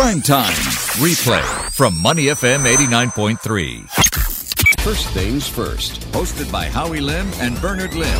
Prime Time. Replay from Money FM 89.3. First Things First. Hosted by Howie Lim and Bernard Lim.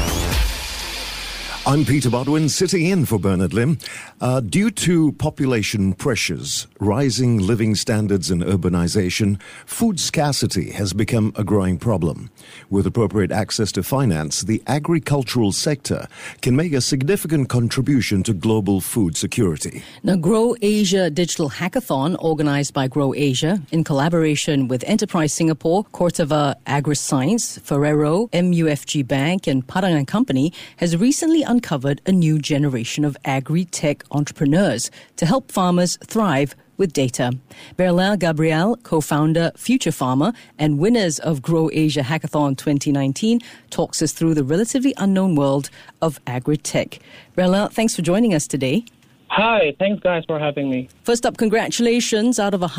I'm Peter Bodwin, sitting in for Bernard Lim. Due to population pressures, rising living standards and urbanization, food scarcity has become a growing problem. With appropriate access to finance, the agricultural sector can make a significant contribution to global food security. Now, Grow Asia Digital Hackathon, organized by Grow Asia in collaboration with Enterprise Singapore, Corteva AgriScience, Ferrero, MUFG Bank, and Padang & Company, has recently uncovered a new generation of agri-tech entrepreneurs to help farmers thrive with data. Berlin Gabriel, co-founder, Future Farmer, and winners of Grow Asia Hackathon 2019, talks us through the relatively unknown world of agri-tech. Berlin, thanks for joining us today. Hi, thanks guys for having me. First up, congratulations. Out of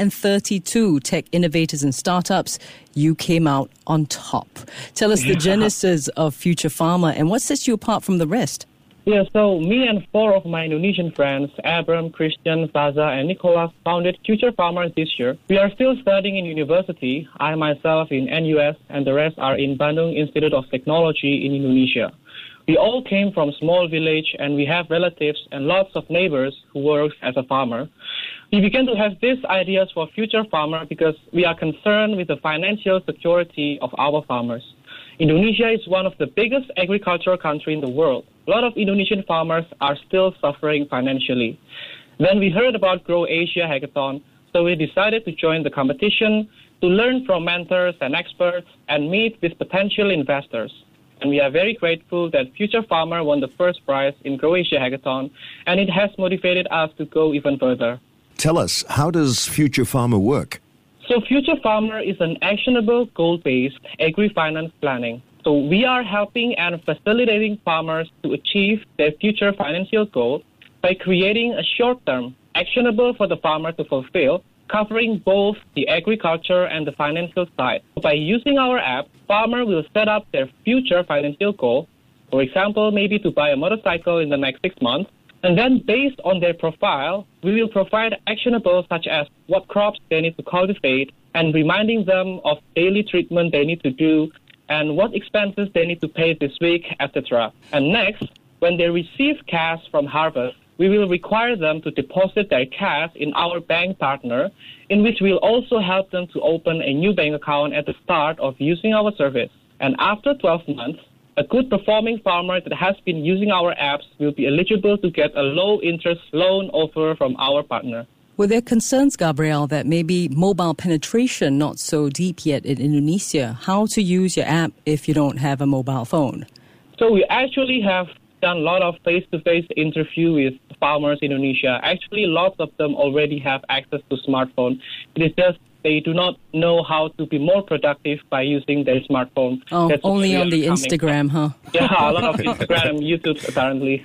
132 tech innovators and startups, you came out on top. Tell us the genesis of Future Farmer and what sets you apart from the rest. Yeah, so me and four of my Indonesian friends, Abram, Christian, Faza, and Nicholas, founded Future Farmer this year. We are still studying in university, I myself in NUS, and the rest are in Bandung Institute of Technology in Indonesia. We all came from a small village and we have relatives and lots of neighbors who work as a farmer. We began to have these ideas for Future Farmer because we are concerned with the financial security of our farmers. Indonesia is one of the biggest agricultural countries in the world. A lot of Indonesian farmers are still suffering financially. Then we heard about Grow Asia Hackathon, so we decided to join the competition to learn from mentors and experts and meet with potential investors. And we are very grateful that Future Farmer won the first prize in Grow Asia Hackathon, and it has motivated us to go even further. Tell us, how does Future Farmer work? So Future Farmer is an actionable, goal-based agri-finance planning. So we are helping and facilitating farmers to achieve their future financial goals by creating a short-term, actionable for the farmer to fulfill, covering both the agriculture and the financial side. By using our app, farmer will set up their future financial goal, for example, maybe to buy a motorcycle in the next 6 months, and then based on their profile, we will provide actionables such as what crops they need to cultivate and reminding them of daily treatment they need to do and what expenses they need to pay this week, etc. And next, when they receive cash from harvest, we will require them to deposit their cash in our bank partner, in which we'll also help them to open a new bank account at the start of using our service. And after 12 months, a good performing farmer that has been using our apps will be eligible to get a low-interest loan offer from our partner. Were there concerns, Gabriel, that maybe mobile penetration not so deep yet in Indonesia? How to use your app if you don't have a mobile phone? So we actually have done a lot of face-to-face interview with farmers in Indonesia. Actually, lots of them already have access to smartphone. It is just they do not know how to be more productive by using their smartphone. Oh, that's only on the Instagram, huh? Yeah, a lot of Instagram, YouTube, apparently.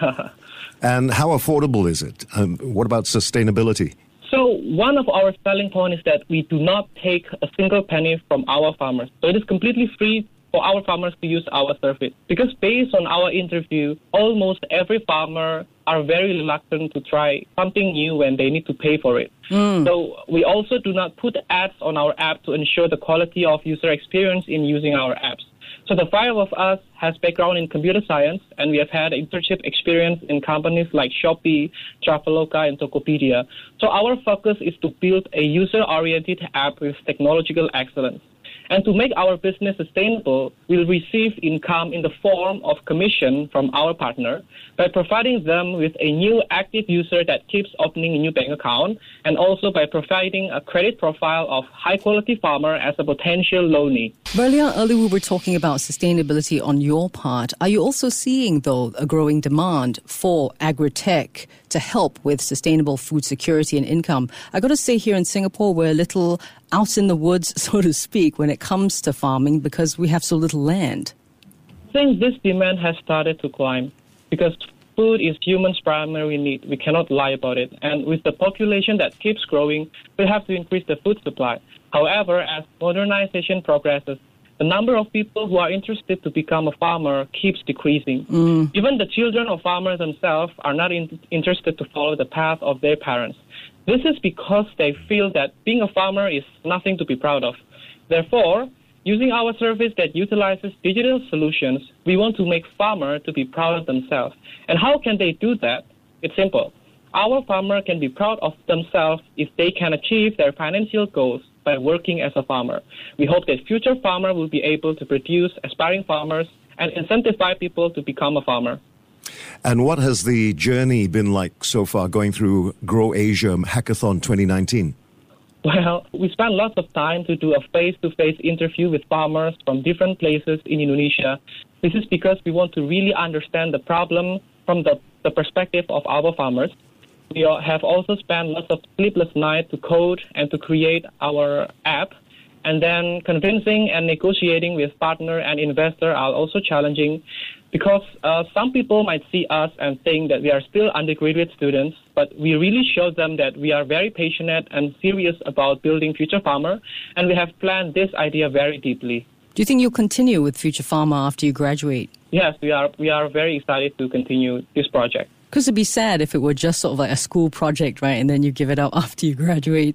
And how affordable is it? What about sustainability? So one of our selling points is that we do not take a single penny from our farmers. So it is completely free for our farmers to use our service. Because based on our interview, almost every farmer are very reluctant to try something new when they need to pay for it. So we also do not put ads on our app to ensure the quality of user experience in using our apps. So the five of us has background in computer science, and we have had internship experience in companies like Shopee, Traveloka, and Tokopedia. So our focus is to build a user-oriented app with technological excellence. And to make our business sustainable, we'll receive income in the form of commission from our partner by providing them with a new active user that keeps opening a new bank account, and also by providing a credit profile of high-quality farmer as a potential loanee. Earlier we were talking about sustainability on your part. Are you also seeing, though, a growing demand for agri-tech to help with sustainable food security and income? I got to say, here in Singapore, we're a little out in the woods, so to speak, when it comes to farming because we have so little land. I think this demand has started to climb because food is humans' primary need. We cannot lie about it. And with the population that keeps growing, we have to increase the food supply. However, as modernization progresses, the number of people who are interested to become a farmer keeps decreasing. Even the children of farmers themselves are not interested to follow the path of their parents. This is because they feel that being a farmer is nothing to be proud of. Therefore, using our service that utilizes digital solutions, we want to make farmers to be proud of themselves. And how can they do that? It's simple. Our farmer can be proud of themselves if they can achieve their financial goals by working as a farmer. We hope that future farmers will be able to produce aspiring farmers and incentivize people to become a farmer. And what has the journey been like so far going through Grow Asia Hackathon 2019? Well, we spent lots of time to do a face-to-face interview with farmers from different places in Indonesia. This is because we want to really understand the problem from the perspective of our farmers. We have also spent lots of sleepless nights to code and to create our app. And then convincing and negotiating with partner and investor are also challenging because some people might see us and think that we are still undergraduate students, but we really show them that we are very passionate and serious about building Future Farmer, and we have planned this idea very deeply. Do you think you'll continue with Future Farmer after you graduate? Yes, we are very excited to continue this project. Because it'd be sad if it were just sort of like a school project, right? And then you give it up after you graduate.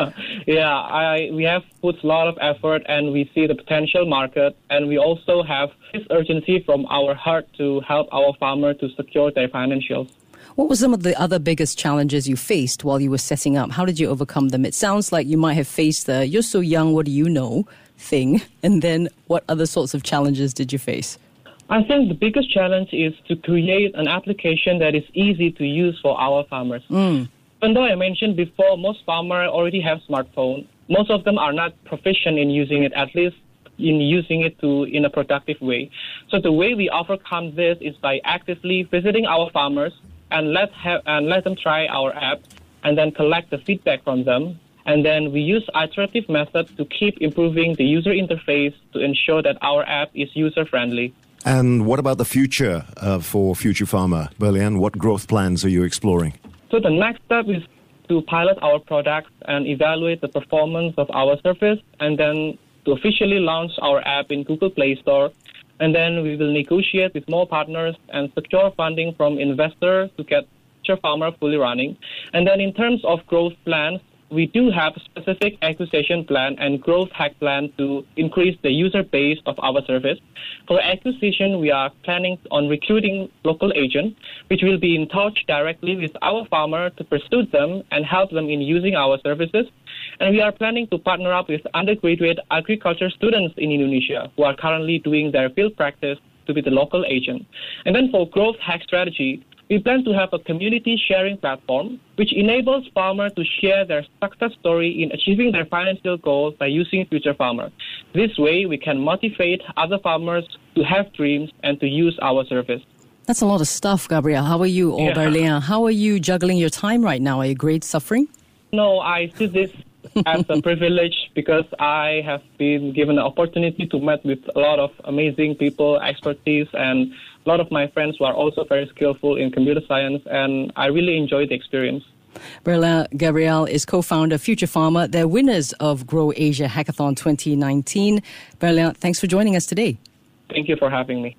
Yeah, we have put a lot of effort and we see the potential market. And we also have this urgency from our heart to help our farmers to secure their financials. What were some of the other biggest challenges you faced while you were setting up? How did you overcome them? It sounds like you might have faced the "you're so young, what do you know" thing. And then what other sorts of challenges did you face? I think the biggest challenge is to create an application that is easy to use for our farmers. Even though I mentioned before, most farmers already have smartphones. Most of them are not proficient in using it, at least in using it in a productive way. So the way we overcome this is by actively visiting our farmers and let them try our app and then collect the feedback from them. And then we use iterative methods to keep improving the user interface to ensure that our app is user-friendly. And what about the future for Future Farmer? Berlian, what growth plans are you exploring? So the next step is to pilot our products and evaluate the performance of our service, and then to officially launch our app in Google Play Store. And then we will negotiate with more partners and secure funding from investors to get Future Farmer fully running. And then in terms of growth plans, we do have a specific acquisition plan and growth hack plan to increase the user base of our service. For acquisition, we are planning on recruiting local agents, which will be in touch directly with our farmer to pursue them and help them in using our services. And we are planning to partner up with undergraduate agriculture students in Indonesia who are currently doing their field practice to be the local agent. And then for growth hack strategy, we plan to have a community sharing platform which enables farmers to share their success story in achieving their financial goals by using Future Farmer. This way, we can motivate other farmers to have dreams and to use our service. That's a lot of stuff, Gabriel. How are you, or Berlian? How are you juggling your time right now? Are you grades suffering? No, I see this as a privilege because I have been given the opportunity to meet with a lot of amazing people, expertise, and a lot of my friends who are also very skillful in computer science, and I really enjoyed the experience. Berlian Gabriel is co-founder of Future Farmer. They're winners of Grow Asia Hackathon 2019. Berlian, thanks for joining us today. Thank you for having me.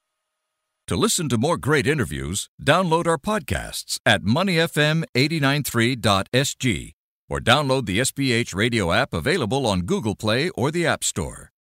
To listen to more great interviews, download our podcasts at moneyfm893.sg or download the SPH radio app available on Google Play or the App Store.